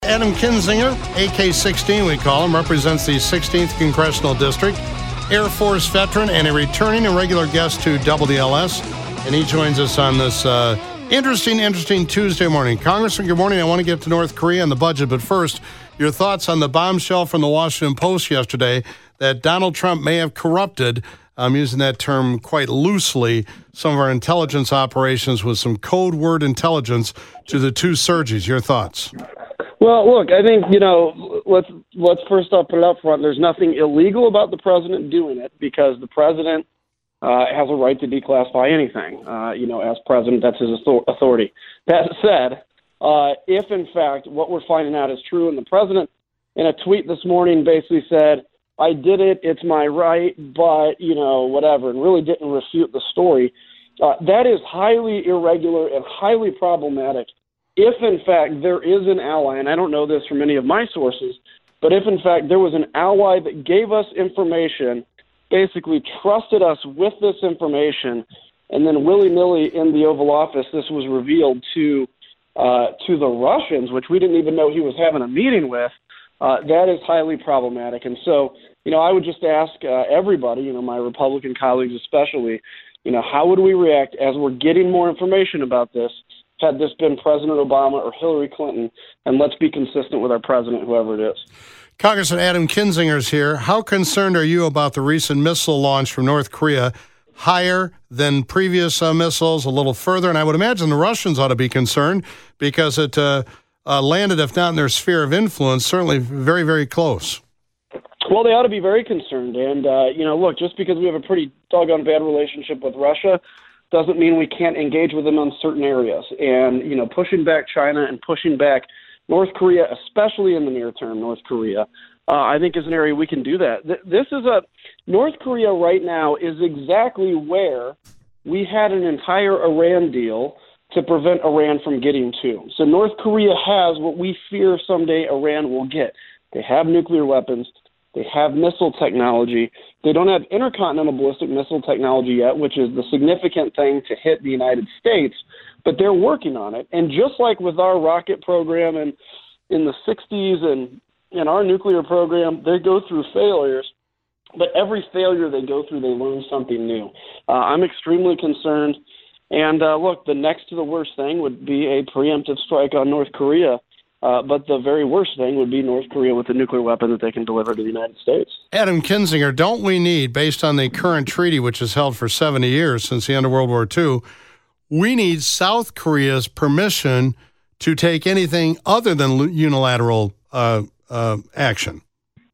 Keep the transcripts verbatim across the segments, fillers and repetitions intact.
Adam Kinzinger, A K sixteen we call him, represents the sixteenth Congressional District, Air Force veteran and a returning and regular guest to W L S, and he joins us on this uh, interesting, interesting Tuesday morning. Congressman, good morning. I want to get to North Korea and the budget, but first, your thoughts on the bombshell from the Washington Post yesterday that Donald Trump may have corrupted, I'm using that term quite loosely, some of our intelligence operations with some code word intelligence to the two surges. Your thoughts? Well, look, I think, you know, let's let's first off put it up front. There's nothing illegal about the president doing it because the president uh, has a right to declassify anything. Uh, you know, as president, that's his authority. That said, uh, if in fact what we're finding out is true, and the president in a tweet this morning basically said, I did it, it's my right, but, you know, whatever, and really didn't refute the story, uh, that is highly irregular and highly problematic. If, in fact, there is an ally, and I don't know this from any of my sources, but if, in fact, there was an ally that gave us information, basically trusted us with this information, and then willy-nilly in the Oval Office, this was revealed to uh, to the Russians, which we didn't even know he was having a meeting with, uh, that is highly problematic. And so, you know, I would just ask uh, everybody, you know, my Republican colleagues especially, you know, how would we react as we're getting more information about this, had this been President Obama or Hillary Clinton, and let's be consistent with our president, whoever it is. Congressman Adam Kinzinger's here. How concerned are you about the recent missile launch from North Korea, higher than previous uh, missiles, a little further? And I would imagine the Russians ought to be concerned because it uh, uh, landed, if not in their sphere of influence, certainly very, very close. Well, they ought to be very concerned. And, uh, you know, look, just because we have a pretty doggone bad relationship with Russia doesn't mean we can't engage with them on certain areas. And, you know, pushing back China and pushing back North Korea, especially in the near term, North Korea, uh, I think is an area we can do that. Th- this is a North Korea right now is exactly where we had an entire Iran deal to prevent Iran from getting to. So North Korea has what we fear someday Iran will get. They have nuclear weapons. They have missile technology. They don't have intercontinental ballistic missile technology yet, which is the significant thing to hit the United States, but they're working on it. And just like with our rocket program in, in the sixties and in our nuclear program, they go through failures, but every failure they go through, they learn something new. Uh, I'm extremely concerned. And uh, look, the next to the worst thing would be a preemptive strike on North Korea. Uh, but the very worst thing would be North Korea with a nuclear weapon that they can deliver to the United States. Adam Kinzinger, don't we need, based on the current treaty, which has held for seventy years since the end of World War Two, we need South Korea's permission to take anything other than unilateral uh, uh, action?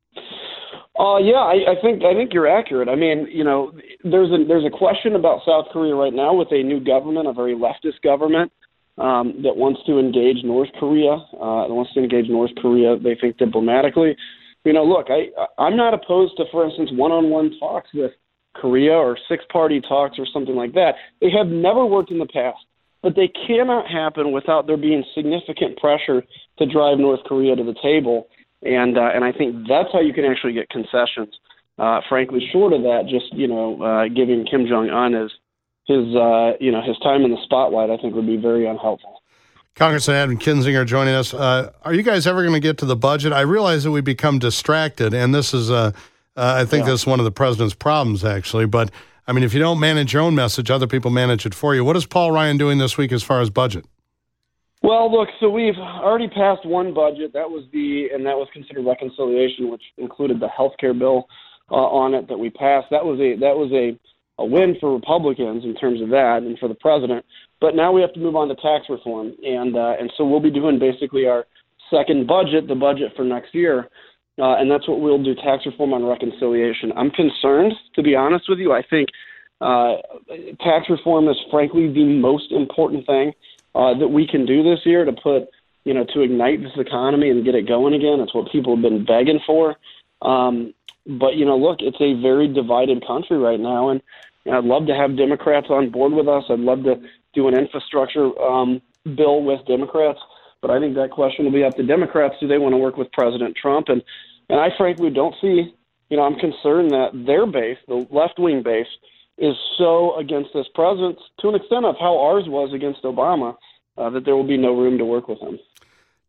Uh, yeah, I, I think I think you're accurate. I mean, you know, there's a there's a question about South Korea right now with a new government, a very leftist government. Um, that wants to engage North Korea, uh, that wants to engage North Korea, they think, diplomatically. You know, look, I, I'm not opposed to, for instance, one-on-one talks with Korea or six-party talks or something like that. They have never worked in the past, but they cannot happen without there being significant pressure to drive North Korea to the table. And uh, and I think that's how you can actually get concessions. Uh, frankly, short of that, just, you know, uh, giving Kim Jong-un his His, uh, you know, his time in the spotlight, I think, would be very unhelpful. Congressman Adam Kinzinger joining us. Uh, are you guys ever going to get to the budget? I realize that we become distracted, and this is, uh, uh, I think, yeah. this is one of the president's problems, actually. But I mean, if you don't manage your own message, other people manage it for you. What is Paul Ryan doing this week as far as budget? Well, look, so we've already passed one budget. That was the, and that was considered reconciliation, which included the health care bill uh, on it that we passed. That was a, that was a. a win for Republicans in terms of that and for the president. But now we have to move on to tax reform. And uh, and so we'll be doing basically our second budget, the budget for next year. Uh, and that's what we'll do, tax reform on reconciliation. I'm concerned, to be honest with you. I think uh, tax reform is frankly the most important thing uh, that we can do this year to put, you know, to ignite this economy and get it going again. It's what people have been begging for. Um, but, you know, look, it's a very divided country right now. And I'd love to have Democrats on board with us. I'd love to do an infrastructure um, bill with Democrats. But I think that question will be up to Democrats. Do they want to work with President Trump? And, and I frankly don't see, you know, I'm concerned that their base, the left-wing base, is so against this president to an extent of how ours was against Obama uh, that there will be no room to work with him.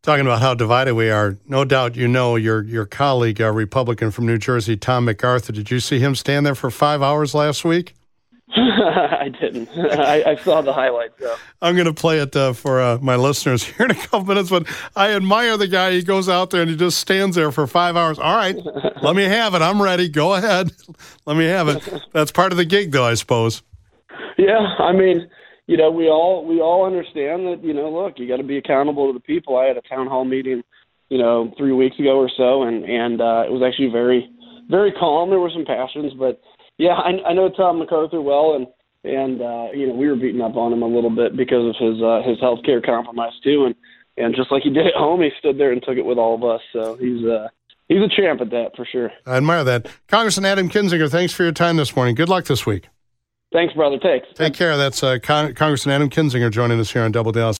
Talking about how divided we are, no doubt you know your your colleague, a Republican from New Jersey, Tom MacArthur. Did you see him stand there for five hours last week? I didn't. I, I saw the highlights, though. I'm going to play it uh, for uh, my listeners here in a couple minutes, but I admire the guy. He goes out there and he just stands there for five hours. All right, let me have it. I'm ready. Go ahead. Let me have it. That's part of the gig, though, I suppose. Yeah, I mean, you know, we all we all understand that, you know, look, you got to be accountable to the people. I had a town hall meeting, you know, three weeks ago or so, and, and uh, it was actually very, very calm. There were some passions, but yeah, I, I know Tom MacArthur well, and and uh, you know, we were beating up on him a little bit because of his uh, his health care compromise too, and, and just like he did at home, he stood there and took it with all of us. So he's uh, he's a champ at that for sure. I admire that, Congressman Adam Kinzinger. Thanks for your time this morning. Good luck this week. Thanks, brother. Thanks. Take care. That's uh, Con- Congressman Adam Kinzinger joining us here on Double Dallas.